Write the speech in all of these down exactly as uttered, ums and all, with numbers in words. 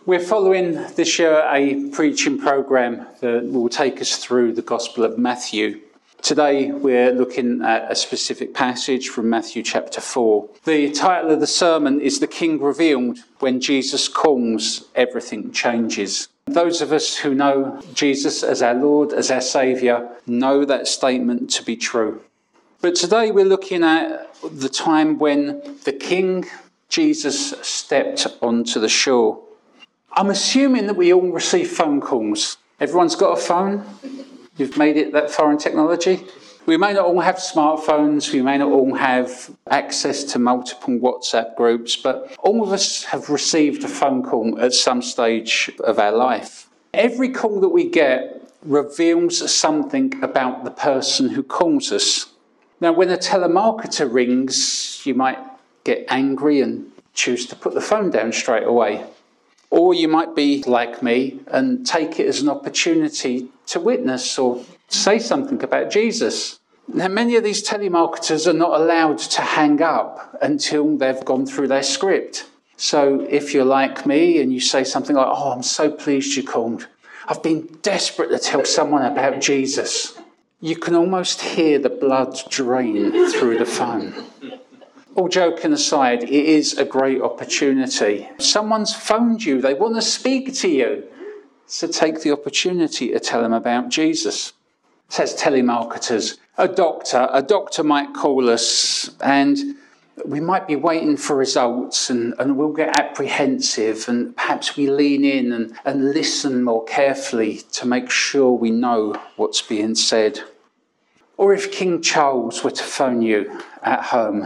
We're following this year a preaching programme that will take us through the Gospel of Matthew. Today we're looking at a specific passage from Matthew chapter four. The title of the sermon is The King Revealed. When Jesus comes, everything changes. Those of us who know Jesus as our Lord, as our Saviour, know that statement to be true. But today we're looking at the time when the King, Jesus, stepped onto the shore. I'm assuming that we all receive phone calls. Everyone's got a phone? You've made it that far in technology? We may not all have smartphones, we may not all have access to multiple WhatsApp groups, but all of us have received a phone call at some stage of our life. Every call that we get reveals something about the person who calls us. Now, when a telemarketer rings, you might get angry and choose to put the phone down straight away. Or you might be like me and take it as an opportunity to witness or say something about Jesus. Now, many of these telemarketers are not allowed to hang up until they've gone through their script. So if you're like me and you say something like, "Oh, I'm so pleased you called. I've been desperate to tell someone about Jesus," you can almost hear the blood drain through the phone. All joking aside, it is a great opportunity. Someone's phoned you, they want to speak to you. So take the opportunity to tell them about Jesus. Says telemarketers. A doctor, a doctor might call us and we might be waiting for results and, and we'll get apprehensive and perhaps we lean in and, and listen more carefully to make sure we know what's being said. Or if King Charles were to phone you at home,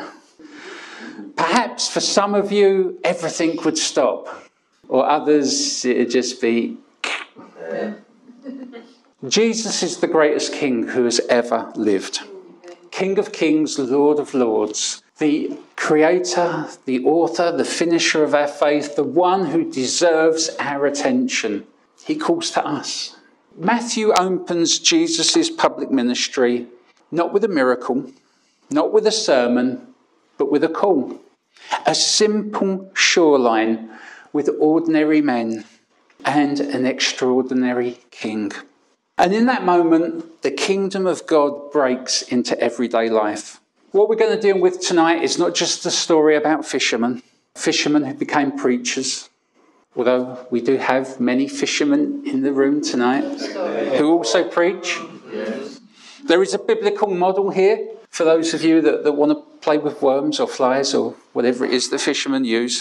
perhaps for some of you, everything would stop. Or others, it'd just be... Jesus is the greatest king who has ever lived. King of kings, Lord of lords. The creator, the author, the finisher of our faith. The one who deserves our attention. He calls to us. Matthew opens Jesus' public ministry not with a miracle, not with a sermon, but with a call. A simple shoreline with ordinary men and an extraordinary king. And in that moment, the kingdom of God breaks into everyday life. What we're going to deal with tonight is not just a story about fishermen, fishermen who became preachers, although we do have many fishermen in the room tonight who also preach. Yes. There is a biblical model here for those of you that, that want to play with worms or flies or whatever it is the fishermen use.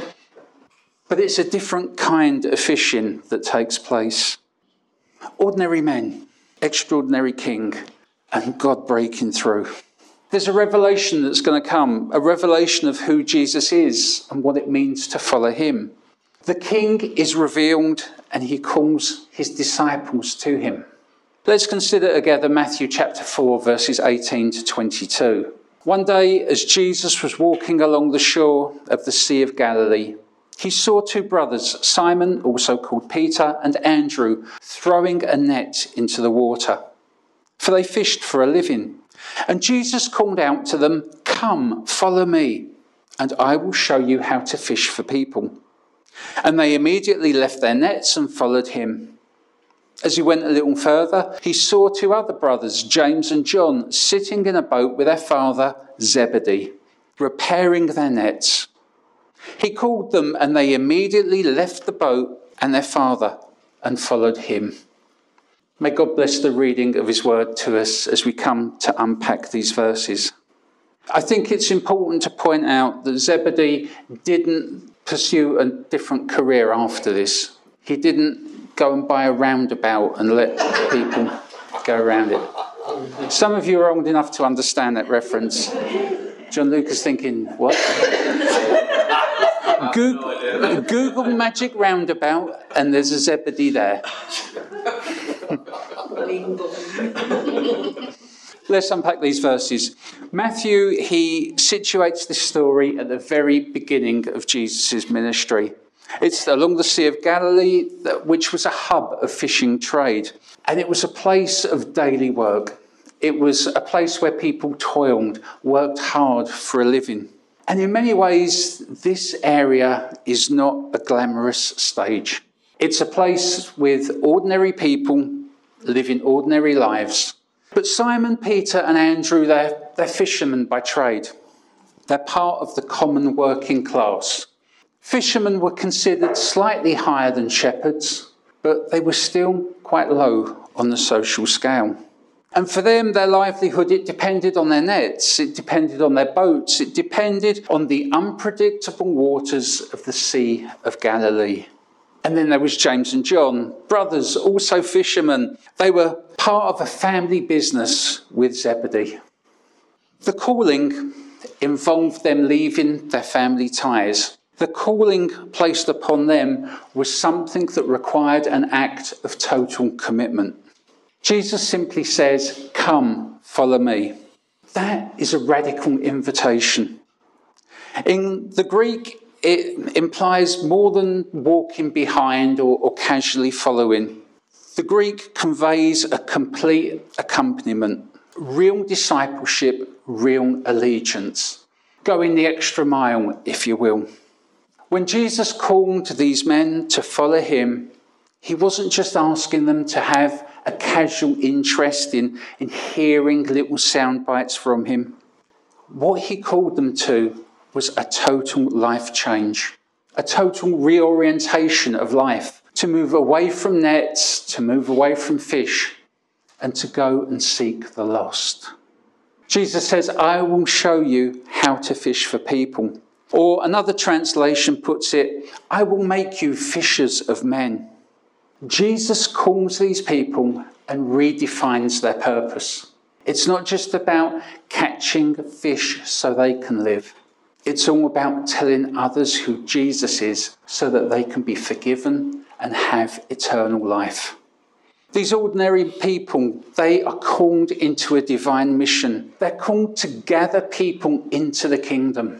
But it's a different kind of fishing that takes place. Ordinary men, extraordinary king, and God breaking through. There's a revelation that's going to come, a revelation of who Jesus is and what it means to follow him. The king is revealed and he calls his disciples to him. Let's consider together Matthew chapter four, verses eighteen to twenty-two. One day, as Jesus was walking along the shore of the Sea of Galilee, he saw two brothers, Simon, also called Peter, and Andrew, throwing a net into the water, for they fished for a living. And Jesus called out to them, "Come, follow me, and I will show you how to fish for people." And they immediately left their nets and followed him. As he went a little further, he saw two other brothers, James and John, sitting in a boat with their father, Zebedee, repairing their nets. He called them, and they immediately left the boat and their father and followed him. May God bless the reading of his word to us as we come to unpack these verses. I think it's important to point out that Zebedee didn't pursue a different career after this. He didn't go and buy a roundabout and let people go around it. Some of you are old enough to understand that reference. John Luke is thinking, what? Google, Google magic roundabout and there's a Zebedee there. Let's unpack these verses. Matthew, he situates this story at the very beginning of Jesus' ministry. It's along the Sea of Galilee, which was a hub of fishing trade. And it was a place of daily work. It was a place where people toiled, worked hard for a living. And in many ways, this area is not a glamorous stage. It's a place with ordinary people living ordinary lives. But Simon, Peter and Andrew, they're, they're fishermen by trade. They're part of the common working class. Fishermen were considered slightly higher than shepherds, but they were still quite low on the social scale. And for them, their livelihood, it depended on their nets, it depended on their boats, it depended on the unpredictable waters of the Sea of Galilee. And then there was James and John, brothers, also fishermen. They were part of a family business with Zebedee. The calling involved them leaving their family ties. The calling placed upon them was something that required an act of total commitment. Jesus simply says, "Come, follow me." That is a radical invitation. In the Greek, it implies more than walking behind or, or casually following. The Greek conveys a complete accompaniment, real discipleship, real allegiance, going the extra mile, if you will. When Jesus called these men to follow him, he wasn't just asking them to have a casual interest in, in hearing little sound bites from him. What he called them to was a total life change, a total reorientation of life, to move away from nets, to move away from fish, and to go and seek the lost. Jesus says, "I will show you how to fish for people." Or another translation puts it, "I will make you fishers of men." Jesus calls these people and redefines their purpose. It's not just about catching fish so they can live. It's all about telling others who Jesus is so that they can be forgiven and have eternal life. These ordinary people, they are called into a divine mission. They're called to gather people into the kingdom.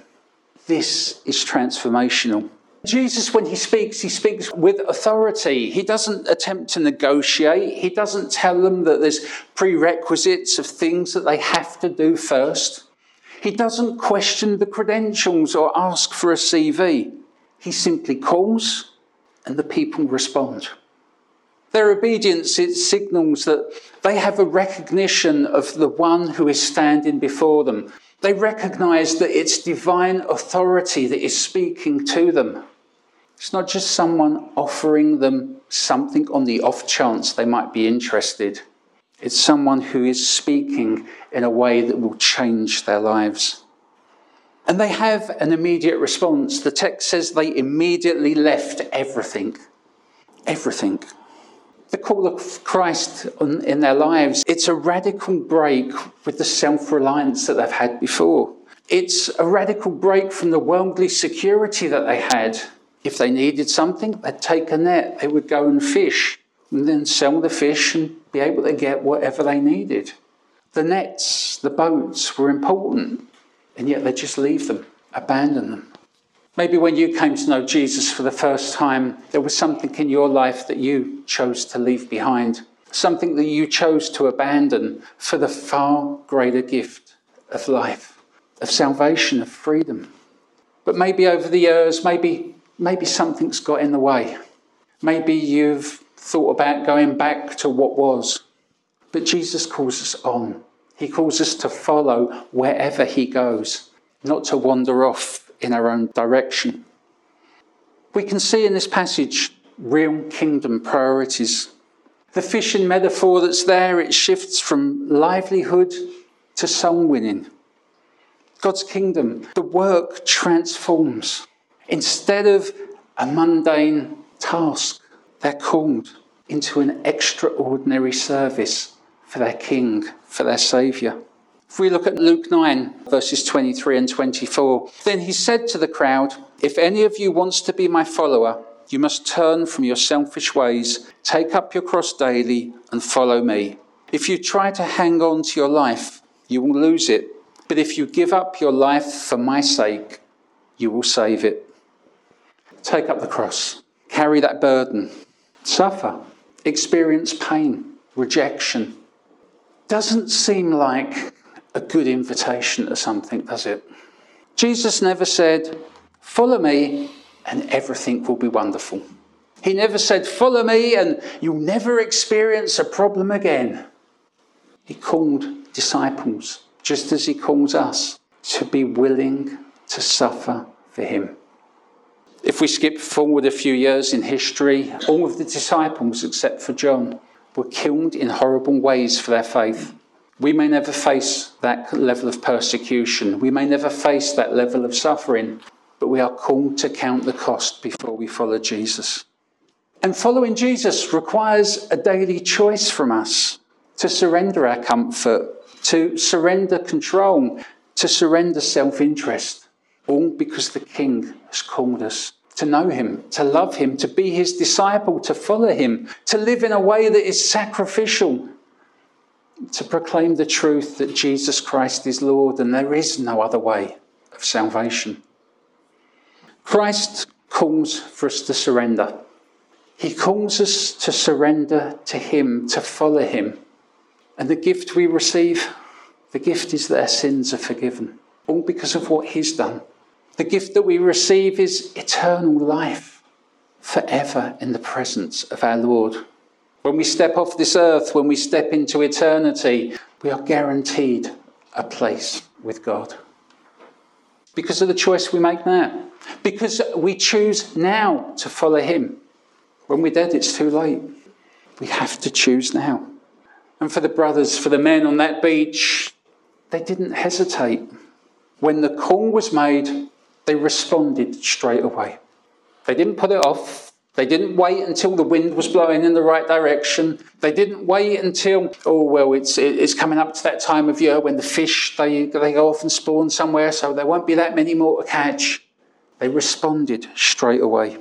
This is transformational. Jesus, when he speaks, he speaks with authority. He doesn't attempt to negotiate. He doesn't tell them that there's prerequisites of things that they have to do first. He doesn't question the credentials or ask for a C V. He simply calls and the people respond. Their obedience, it signals that they have a recognition of the one who is standing before them. They recognise that it's divine authority that is speaking to them. It's not just someone offering them something on the off chance they might be interested. It's someone who is speaking in a way that will change their lives. And they have an immediate response. The text says they immediately left everything. Everything. The call of Christ in their lives, it's a radical break with the self-reliance that they've had before. It's a radical break from the worldly security that they had. If they needed something, they'd take a net, they would go and fish, and then sell the fish and be able to get whatever they needed. The nets, the boats were important, and yet they just leave them, abandon them. Maybe when you came to know Jesus for the first time, there was something in your life that you chose to leave behind, something that you chose to abandon for the far greater gift of life, of salvation, of freedom. But maybe over the years, maybe, maybe something's got in the way. Maybe you've thought about going back to what was. But Jesus calls us on. He calls us to follow wherever he goes, not to wander off in our own direction. We can see in this passage real kingdom priorities. The fishing metaphor that's there, it shifts from livelihood to soul winning. God's kingdom, the work transforms. Instead of a mundane task, they're called into an extraordinary service for their King, for their Saviour. If we look at Luke nine, verses twenty-three and twenty-four, then he said to the crowd, "If any of you wants to be my follower, you must turn from your selfish ways, take up your cross daily and follow me. If you try to hang on to your life, you will lose it. But if you give up your life for my sake, you will save it." Take up the cross, carry that burden, suffer, experience pain, rejection. Doesn't seem like a good invitation to something, does it? Jesus never said, follow me and everything will be wonderful. He never said, follow me and you'll never experience a problem again. He called disciples, just as he calls us, to be willing to suffer for him. If we skip forward a few years in history, all of the disciples, except for John, were killed in horrible ways for their faith. We may never face that level of persecution. We may never face that level of suffering, but we are called to count the cost before we follow Jesus. And following Jesus requires a daily choice from us to surrender our comfort, to surrender control, to surrender self-interest, all because the King has called us to know him, to love him, to be his disciple, to follow him, to live in a way that is sacrificial, to proclaim the truth that Jesus Christ is Lord and there is no other way of salvation. Christ calls for us to surrender. He calls us to surrender to him, to follow him. And the gift we receive, the gift is that our sins are forgiven, all because of what he's done. The gift that we receive is eternal life, forever in the presence of our Lord. When we step off this earth, when we step into eternity, we are guaranteed a place with God. Because of the choice we make now. Because we choose now to follow him. When we're dead, it's too late. We have to choose now. And for the brothers, for the men on that beach, they didn't hesitate. When the call was made, they responded straight away. They didn't put it off. They didn't wait until the wind was blowing in the right direction. They didn't wait until, oh, well, it's it's coming up to that time of year when the fish, they, they go off and spawn somewhere, so there won't be that many more to catch. They responded straight away.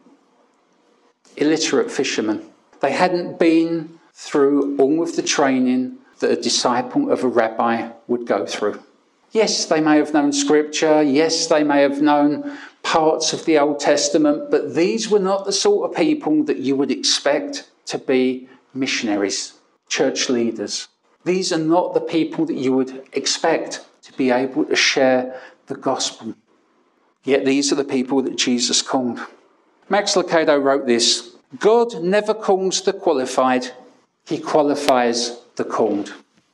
Illiterate fishermen. They hadn't been through all of the training that a disciple of a rabbi would go through. Yes, they may have known scripture. Yes, they may have known parts of the Old Testament, but these were not the sort of people that you would expect to be missionaries, church leaders. These are not the people that you would expect to be able to share the gospel. Yet these are the people that Jesus called. Max Lucado wrote this: God never calls the qualified, he qualifies the called.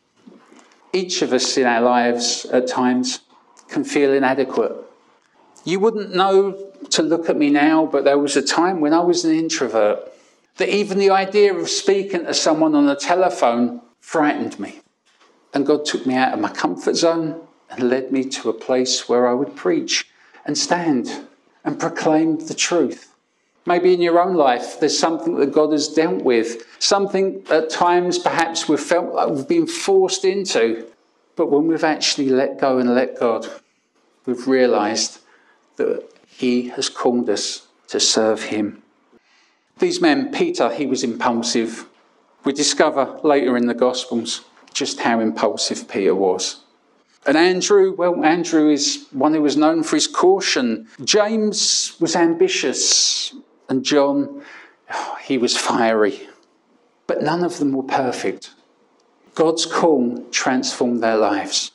Each of us in our lives at times can feel inadequate. You wouldn't know to look at me now, but there was a time when I was an introvert, that even the idea of speaking to someone on the telephone frightened me. And God took me out of my comfort zone and led me to a place where I would preach and stand and proclaim the truth. Maybe in your own life, there's something that God has dealt with, something at times perhaps we've felt like we've been forced into. But when we've actually let go and let God, we've realised that he has called us to serve him. These men, Peter, he was impulsive. We discover later in the Gospels just how impulsive Peter was. And Andrew, well, Andrew is one who was known for his caution. James was ambitious. And John, oh, he was fiery. But none of them were perfect. God's call transformed their lives.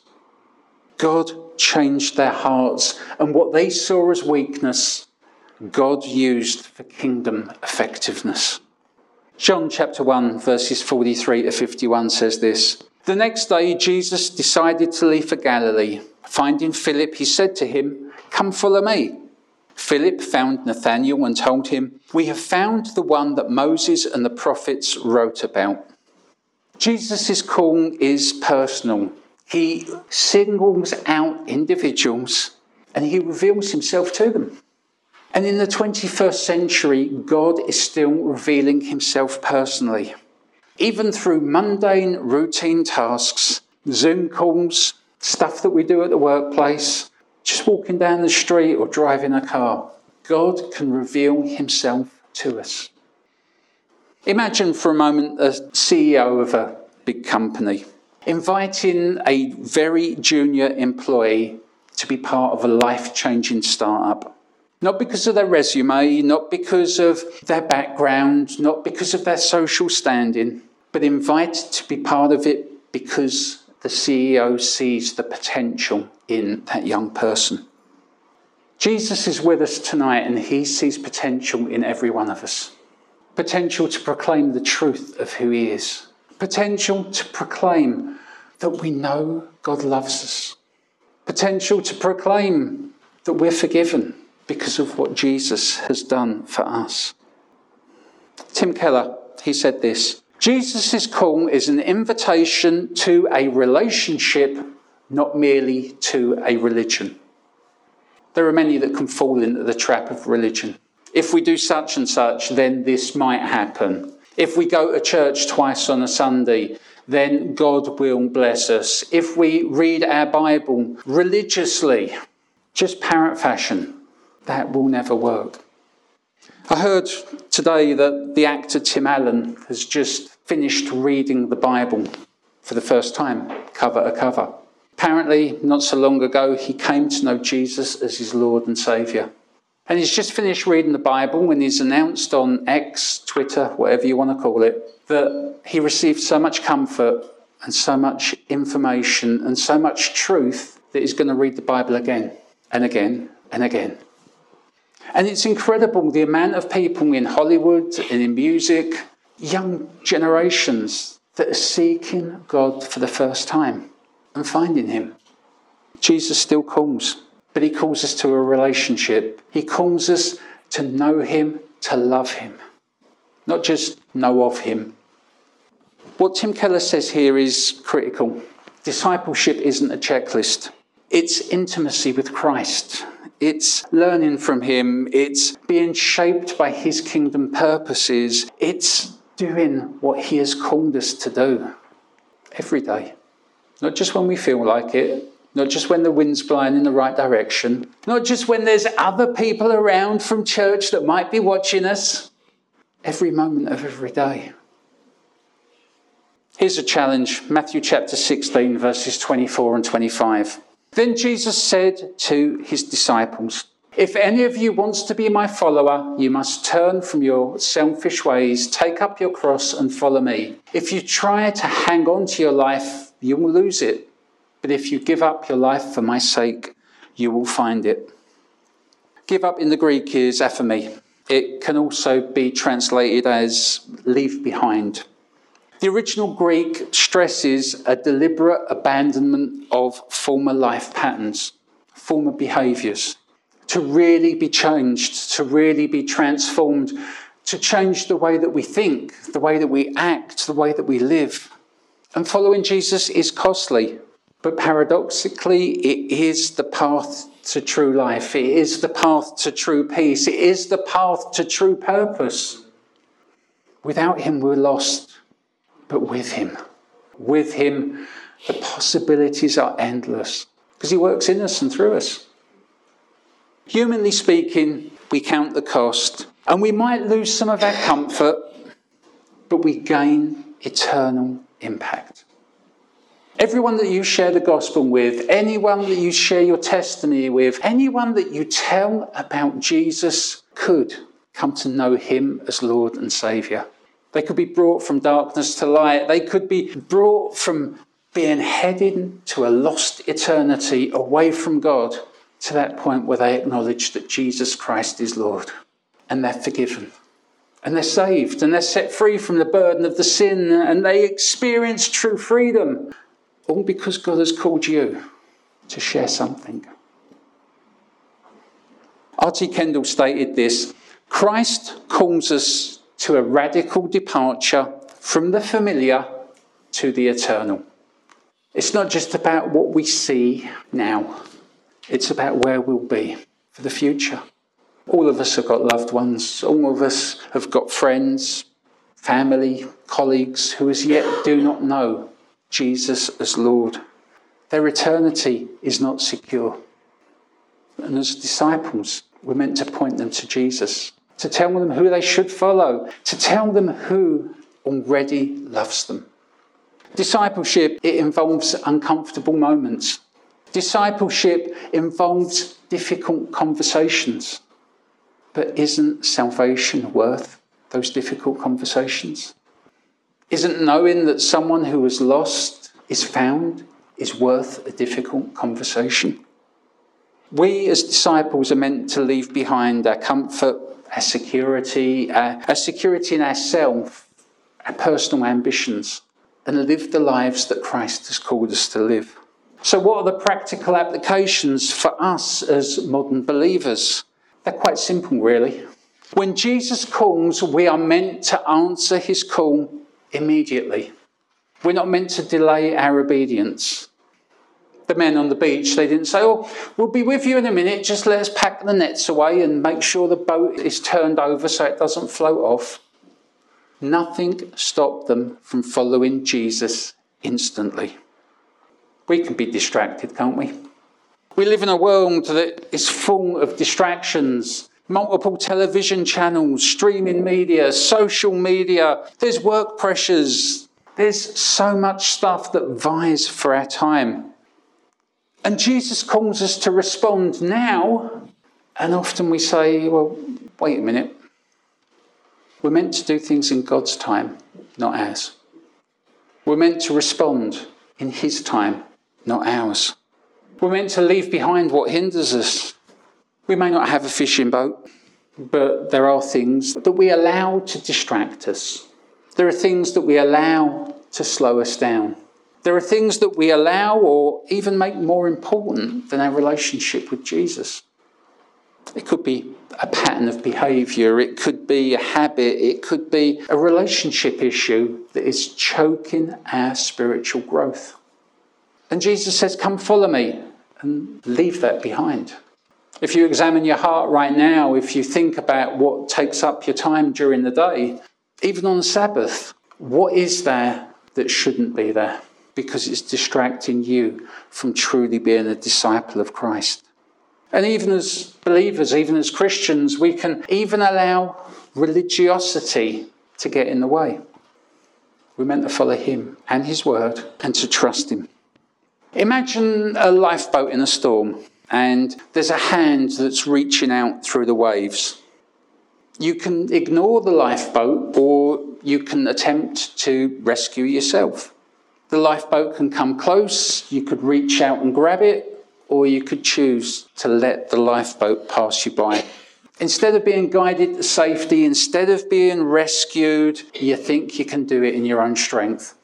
God changed their hearts. And what they saw as weakness, God used for kingdom effectiveness. John chapter one, verses forty-three to fifty-one says this: The next day, Jesus decided to leave for Galilee. Finding Philip, he said to him, "Come follow me." Philip found Nathanael and told him, "We have found the one that Moses and the prophets wrote about." Jesus' call is personal. He singles out individuals and he reveals himself to them. And in the twenty-first century, God is still revealing himself personally. Even through mundane, routine tasks, Zoom calls, stuff that we do at the workplace, just walking down the street or driving a car, God can reveal himself to us. Imagine for a moment a C E O of a big company inviting a very junior employee to be part of a life-changing startup. Not because of their resume, not because of their background, not because of their social standing, but invited to be part of it because the C E O sees the potential in that young person. Jesus is with us tonight and he sees potential in every one of us. Potential to proclaim the truth of who he is. Potential to proclaim that we know God loves us. Potential to proclaim that we're forgiven because of what Jesus has done for us. Tim Keller, he said this: Jesus' call is an invitation to a relationship, not merely to a religion. There are many that can fall into the trap of religion. If we do such and such, then this might happen. If we go to church twice on a Sunday, then God will bless us. If we read our Bible religiously, just parrot fashion, that will never work. I heard today that the actor Tim Allen has just finished reading the Bible for the first time, cover to cover. Apparently, not so long ago, he came to know Jesus as his Lord and Saviour. And he's just finished reading the Bible when he's announced on X, Twitter, whatever you want to call it, that he received so much comfort and so much information and so much truth that he's going to read the Bible again and again and again. And it's incredible the amount of people in Hollywood and in music, young generations, that are seeking God for the first time and finding him. Jesus still calls, but he calls us to a relationship. He calls us to know him, to love him, not just know of him. What Tim Keller says here is critical. Discipleship isn't a checklist. It's intimacy with Christ. It's learning from him. It's being shaped by his kingdom purposes. It's doing what he has called us to do every day. Not just when we feel like it. Not just when the wind's blowing in the right direction. Not just when there's other people around from church that might be watching us. Every moment of every day. Here's a challenge. Matthew chapter sixteen, verses twenty-four and twenty-five. Then Jesus said to his disciples, "If any of you wants to be my follower, you must turn from your selfish ways, take up your cross and follow me. If you try to hang on to your life, you will lose it. But if you give up your life for my sake, you will find it." Give up in the Greek is aphemi. It can also be translated as leave behind. The original Greek stresses a deliberate abandonment of former life patterns, former behaviours, to really be changed, to really be transformed, to change the way that we think, the way that we act, the way that we live. And following Jesus is costly. But paradoxically, it is the path to true life. It is the path to true peace. It is the path to true purpose. Without him, we're lost. But with him, with him, the possibilities are endless. Because he works in us and through us. Humanly speaking, we count the cost. And we might lose some of our comfort, but we gain eternal impact. Everyone that you share the gospel with, anyone that you share your testimony with, anyone that you tell about Jesus could come to know him as Lord and Saviour. They could be brought from darkness to light. They could be brought from being headed to a lost eternity away from God to that point where they acknowledge that Jesus Christ is Lord. And they're forgiven. And they're saved. And they're set free from the burden of the sin. And they experience true freedom. All because God has called you to share something. R T Kendall stated this: Christ calls us to a radical departure from the familiar to the eternal. It's not just about what we see now. It's about where we'll be for the future. All of us have got loved ones. All of us have got friends, family, colleagues who as yet do not know Jesus as Lord. Their eternity is not secure. And as disciples, we're meant to point them to Jesus, to tell them who they should follow, to tell them who already loves them. Discipleship, it involves uncomfortable moments. Discipleship involves difficult conversations. But isn't salvation worth those difficult conversations? Isn't knowing that someone who was lost is found is worth a difficult conversation? We as disciples are meant to leave behind our comfort, our security, our, our security in ourselves, our personal ambitions, and live the lives that Christ has called us to live. So what are the practical applications for us as modern believers? They're quite simple, really. When Jesus calls, we are meant to answer his call immediately. We're not meant to delay our obedience. The men on the beach, they didn't say, oh, we'll be with you in a minute, just let us pack the nets away and make sure the boat is turned over so it doesn't float off. Nothing stopped them from following Jesus instantly. We can be distracted, can't we? We live in a world that is full of distractions. Multiple television channels, streaming media, social media. There's work pressures. There's so much stuff that vies for our time. And Jesus calls us to respond now. And often we say, well, wait a minute. We're meant to do things in God's time, not ours. We're meant to respond in his time, not ours. We're meant to leave behind what hinders us. We may not have a fishing boat, but there are things that we allow to distract us. There are things that we allow to slow us down. There are things that we allow or even make more important than our relationship with Jesus. It could be a pattern of behaviour, it could be a habit, it could be a relationship issue that is choking our spiritual growth. And Jesus says, come follow me, and leave that behind. If you examine your heart right now, if you think about what takes up your time during the day, even on the Sabbath, what is there that shouldn't be there? Because it's distracting you from truly being a disciple of Christ. And even as believers, even as Christians, we can even allow religiosity to get in the way. We're meant to follow him and his word and to trust him. Imagine a lifeboat in a storm and there's a hand that's reaching out through the waves. You can ignore the lifeboat or you can attempt to rescue yourself. The lifeboat can come close, you could reach out and grab it, or you could choose to let the lifeboat pass you by. Instead of being guided to safety, instead of being rescued, you think you can do it in your own strength.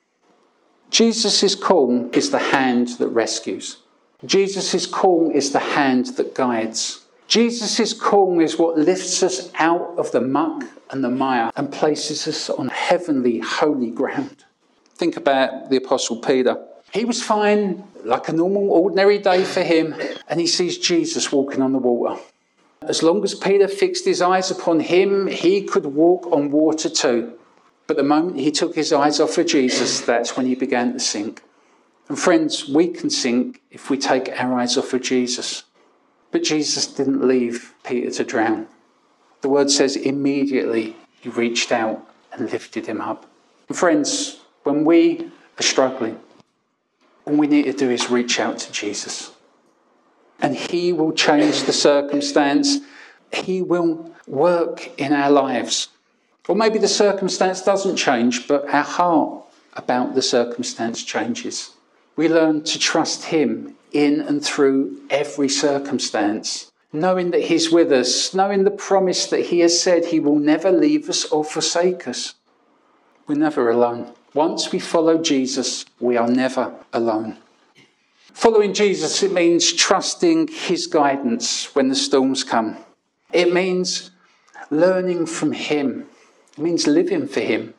Jesus' call is the hand that rescues. Jesus' call is the hand that guides. Jesus' call is what lifts us out of the muck and the mire and places us on heavenly, holy ground. Think about the Apostle Peter. He was fine, like a normal, ordinary day for him, and he sees Jesus walking on the water. As long as Peter fixed his eyes upon him, he could walk on water too. But the moment he took his eyes off of Jesus, that's when he began to sink. And friends, we can sink if we take our eyes off of Jesus. But Jesus didn't leave Peter to drown. The word says immediately he reached out and lifted him up. And friends, when we are struggling, all we need to do is reach out to Jesus. And he will change the circumstance. He will work in our lives. Or maybe the circumstance doesn't change, but our heart about the circumstance changes. We learn to trust him in and through every circumstance, knowing that he's with us, knowing the promise that he has said he will never leave us or forsake us. We're never alone. Once we follow Jesus, we are never alone. Following Jesus, it means trusting his guidance when the storms come. It means learning from him. It means living for him.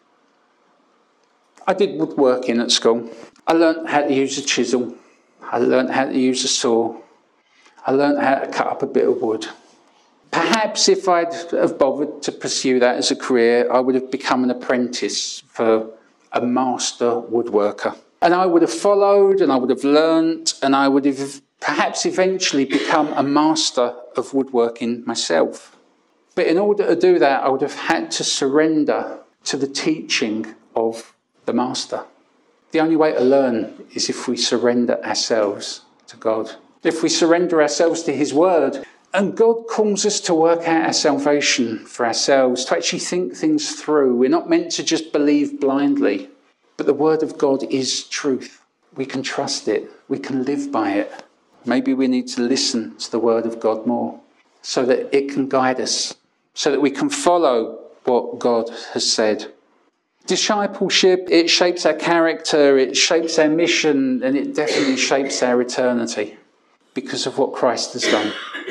I did woodworking at school. I learnt how to use a chisel. I learnt how to use a saw. I learnt how to cut up a bit of wood. Perhaps if I'd have bothered to pursue that as a career, I would have become an apprentice for a master woodworker. And I would have followed and I would have learnt and I would have perhaps eventually become a master of woodworking myself. But in order to do that, I would have had to surrender to the teaching of the master. The only way to learn is if we surrender ourselves to God. If we surrender ourselves to his word. And God calls us to work out our salvation for ourselves, to actually think things through. We're not meant to just believe blindly. But the word of God is truth. We can trust it. We can live by it. Maybe we need to listen to the word of God more so that it can guide us, so that we can follow what God has said. Discipleship, it shapes our character, it shapes our mission, and it definitely shapes our eternity because of what Christ has done.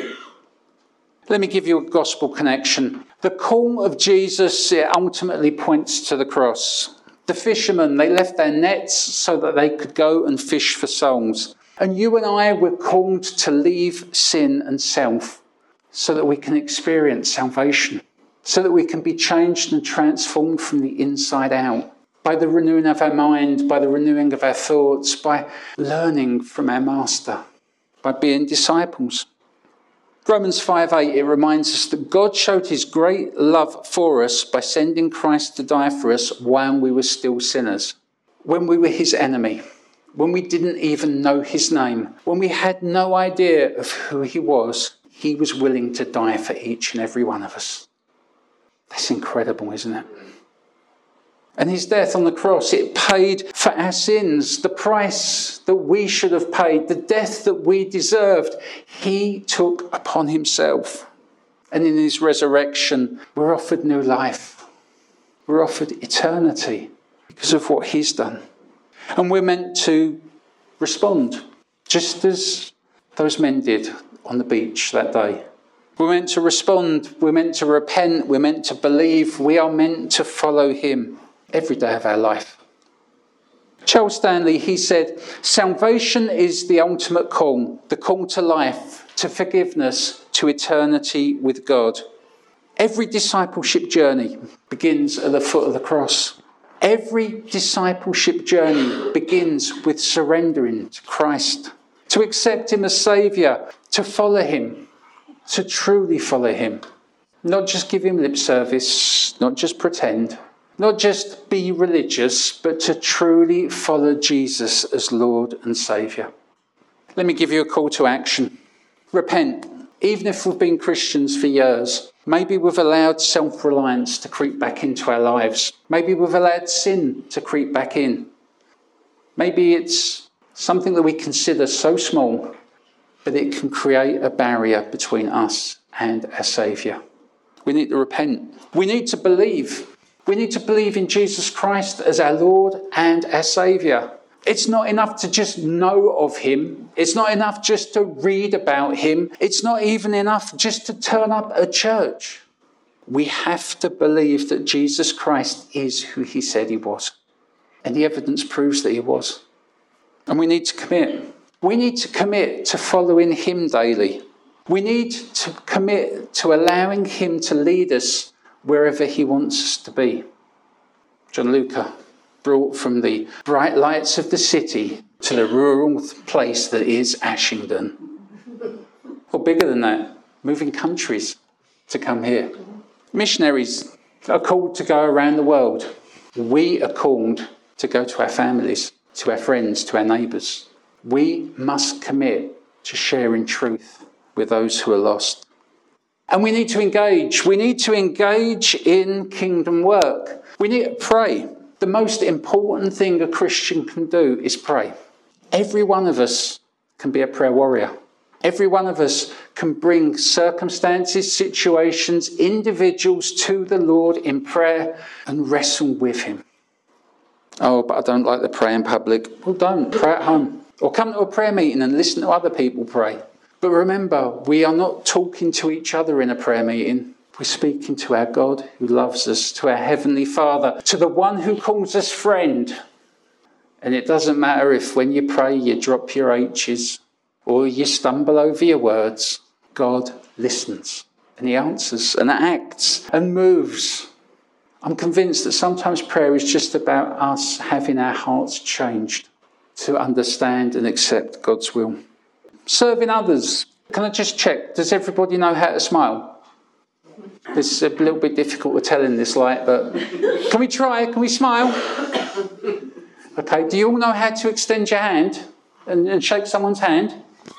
Let me give you a gospel connection. The call of Jesus, it ultimately points to the cross. The fishermen, they left their nets so that they could go and fish for souls. And you and I were called to leave sin and self so that we can experience salvation, so that we can be changed and transformed from the inside out by the renewing of our mind, by the renewing of our thoughts, by learning from our Master, by being disciples. Romans five eight, it reminds us that God showed his great love for us by sending Christ to die for us while we were still sinners, when we were his enemy, when we didn't even know his name, when we had no idea of who he was. He was willing to die for each and every one of us. That's incredible, isn't it? And his death on the cross, it paid for our sins, the price that we should have paid, the death that we deserved. He took upon himself. And in his resurrection, we're offered new life. We're offered eternity because of what he's done. And we're meant to respond, just as those men did on the beach that day. We're meant to respond, we're meant to repent, we're meant to believe, we are meant to follow him every day of our life. Charles Stanley, he said, salvation is the ultimate call, the call to life, to forgiveness, to eternity with God. Every discipleship journey begins at the foot of the cross. Every discipleship journey begins with surrendering to Christ, to accept him as Saviour, to follow him, to truly follow him. Not just give him lip service, not just pretend, not just be religious, but to truly follow Jesus as Lord and Saviour. Let me give you a call to action. Repent. Even if we've been Christians for years, maybe we've allowed self-reliance to creep back into our lives. Maybe we've allowed sin to creep back in. Maybe it's something that we consider so small, but it can create a barrier between us and our Saviour. We need to repent. We need to believe. We need to believe in Jesus Christ as our Lord and our Saviour. It's not enough to just know of him. It's not enough just to read about him. It's not even enough just to turn up at church. We have to believe that Jesus Christ is who he said he was. And the evidence proves that he was. And we need to commit. We need to commit to following him daily. We need to commit to allowing him to lead us wherever he wants us to be. John Luca, brought from the bright lights of the city to the rural place that is Ashington. Or bigger than that, moving countries to come here. Missionaries are called to go around the world. We are called to go to our families, to our friends, to our neighbours. We must commit to sharing truth with those who are lost. And we need to engage. We need to engage in kingdom work. We need to pray. The most important thing a Christian can do is pray. Every one of us can be a prayer warrior. Every one of us can bring circumstances, situations, individuals to the Lord in prayer and wrestle with him. Oh, but I don't like to pray in public. Well, don't. Pray at home. Or come to a prayer meeting and listen to other people pray. But remember, we are not talking to each other in a prayer meeting. We're speaking to our God who loves us, to our Heavenly Father, to the one who calls us friend. And it doesn't matter if when you pray you drop your H's or you stumble over your words. God listens and he answers and acts and moves. I'm convinced that sometimes prayer is just about us having our hearts changed to understand and accept God's will. Serving others. Can I just check? Does everybody know how to smile? It's a little bit difficult to tell in this light, but can we try? Can we smile? Okay, do you all know how to extend your hand and, and shake someone's hand?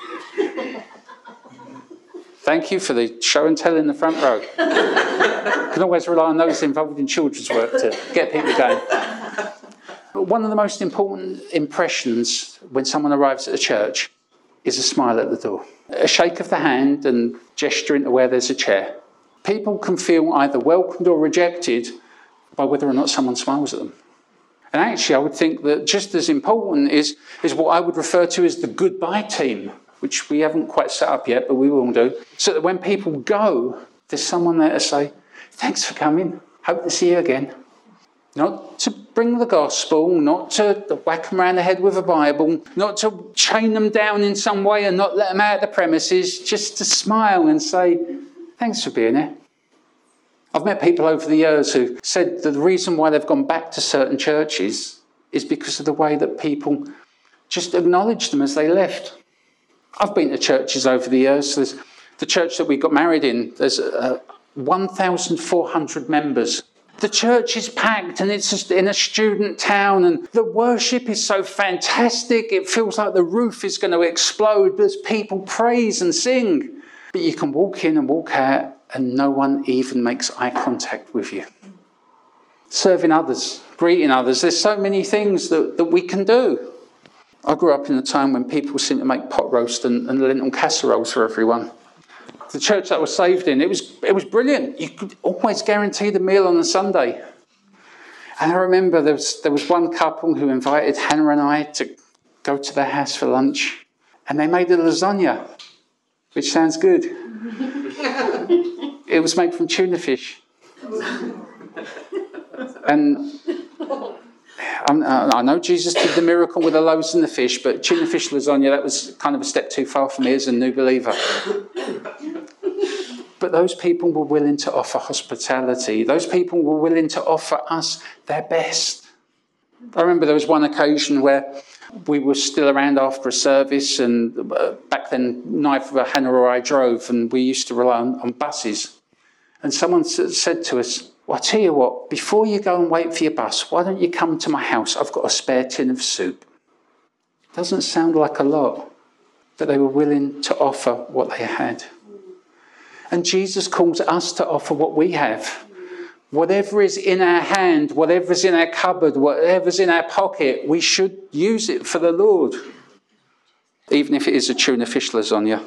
Thank you for the show and tell in the front row. You can always rely on those involved in children's work to get people going. But one of the most important impressions when someone arrives at a church is a smile at the door, a shake of the hand and gesturing to where there's a chair. People can feel either welcomed or rejected by whether or not someone smiles at them. And actually, I would think that just as important is, is what I would refer to as the goodbye team, which we haven't quite set up yet, but we will do, so that when people go, there's someone there to say, thanks for coming, hope to see you again. Not to bring the gospel, not to whack them around the head with a Bible, not to chain them down in some way and not let them out of the premises, just to smile and say, thanks for being here. I've met people over the years who said that the reason why they've gone back to certain churches is because of the way that people just acknowledged them as they left. I've been to churches over the years. There's the church that we got married in, there's uh, one thousand four hundred members. The church is packed and it's just in a student town and the worship is so fantastic. It feels like the roof is going to explode as people praise and sing. But you can walk in and walk out and no one even makes eye contact with you. Serving others, greeting others. There's so many things that, that we can do. I grew up in a time when people seemed to make pot roast and, and lentil casseroles for everyone. The church that I was saved in, it was it was brilliant. You could always guarantee the meal on a Sunday. And I remember there was there was one couple who invited Hannah and I to go to their house for lunch, and they made a lasagna, which sounds good. It was made from tuna fish, and I'm, I know Jesus did the miracle with the loaves and the fish, but tuna fish lasagna, that was kind of a step too far for me as a new believer. But those people were willing to offer hospitality. Those people were willing to offer us their best. I remember there was one occasion where we were still around after a service, and back then neither Hannah or I drove, and we used to rely on, on buses. And someone said to us, well, I'll tell you what, before you go and wait for your bus, why don't you come to my house? I've got a spare tin of soup. Doesn't sound like a lot, but they were willing to offer what they had. And Jesus calls us to offer what we have. Whatever is in our hand, whatever is in our cupboard, whatever's in our pocket, we should use it for the Lord. Even if it is a tuna fish lasagna.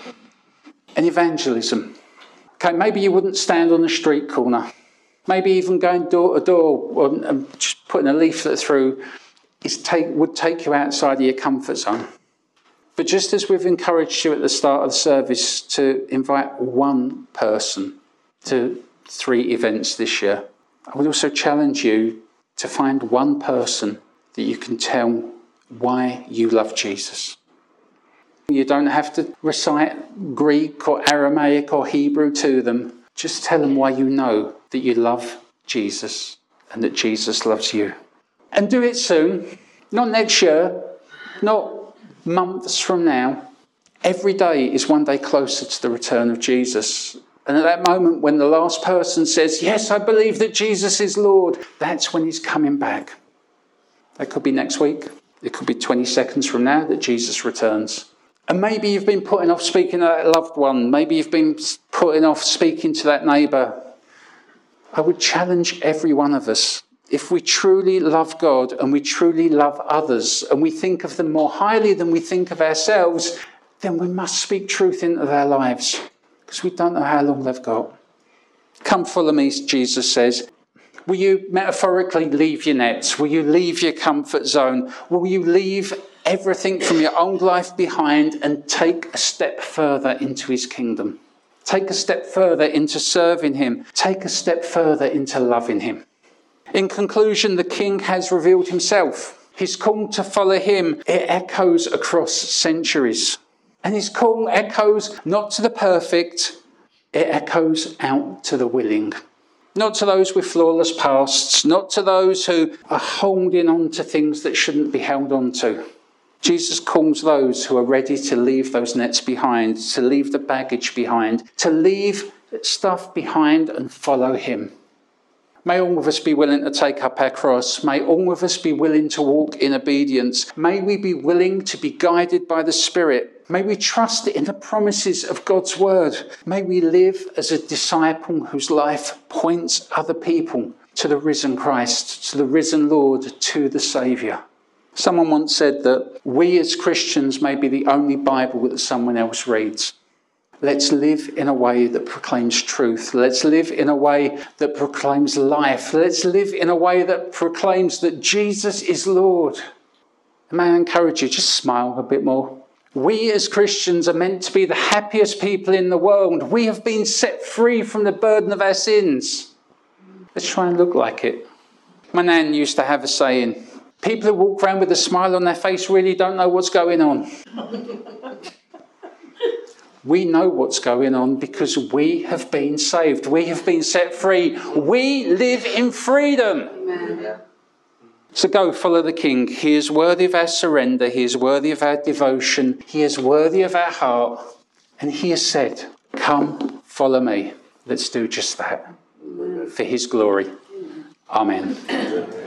And evangelism. Okay, maybe you wouldn't stand on the street corner. Maybe even going door to door and just putting a leaflet through is take, would take you outside of your comfort zone. But just as we've encouraged you at the start of the service to invite one person to three events this year, I would also challenge you to find one person that you can tell why you love Jesus. You don't have to recite Greek or Aramaic or Hebrew to them. Just tell them why you know that you love Jesus and that Jesus loves you. And do it soon, not next year, not months from now. Every day is one day closer to the return of Jesus. And at that moment when the last person says, yes, I believe that Jesus is Lord, that's when he's coming back. That could be next week. It could be twenty seconds from now that Jesus returns. And maybe you've been putting off speaking to that loved one. Maybe you've been putting off speaking to that neighbour. I would challenge every one of us. If we truly love God and we truly love others and we think of them more highly than we think of ourselves, then we must speak truth into their lives because we don't know how long they've got. Come follow me, Jesus says. Will you metaphorically leave your nets? Will you leave your comfort zone? Will you leave everything from your own life behind and take a step further into his kingdom? Take a step further into serving him. Take a step further into loving him. In conclusion, the King has revealed himself. His call to follow him, it echoes across centuries. And his call echoes not to the perfect, it echoes out to the willing. Not to those with flawless pasts, not to those who are holding on to things that shouldn't be held on to. Jesus calls those who are ready to leave those nets behind, to leave the baggage behind, to leave stuff behind and follow him. May all of us be willing to take up our cross. May all of us be willing to walk in obedience. May we be willing to be guided by the Spirit. May we trust in the promises of God's word. May we live as a disciple whose life points other people to the risen Christ, to the risen Lord, to the Saviour. Someone once said that we as Christians may be the only Bible that someone else reads. Let's live in a way that proclaims truth. Let's live in a way that proclaims life. Let's live in a way that proclaims that Jesus is Lord. And may I encourage you, just smile a bit more. We as Christians are meant to be the happiest people in the world. We have been set free from the burden of our sins. Let's try and look like it. My nan used to have a saying, people who walk around with a smile on their face really don't know what's going on. We know what's going on because we have been saved. We have been set free. We live in freedom. Amen. So go follow the King. He is worthy of our surrender. He is worthy of our devotion. He is worthy of our heart. And he has said, come, follow me. Let's do just that. For his glory. Amen.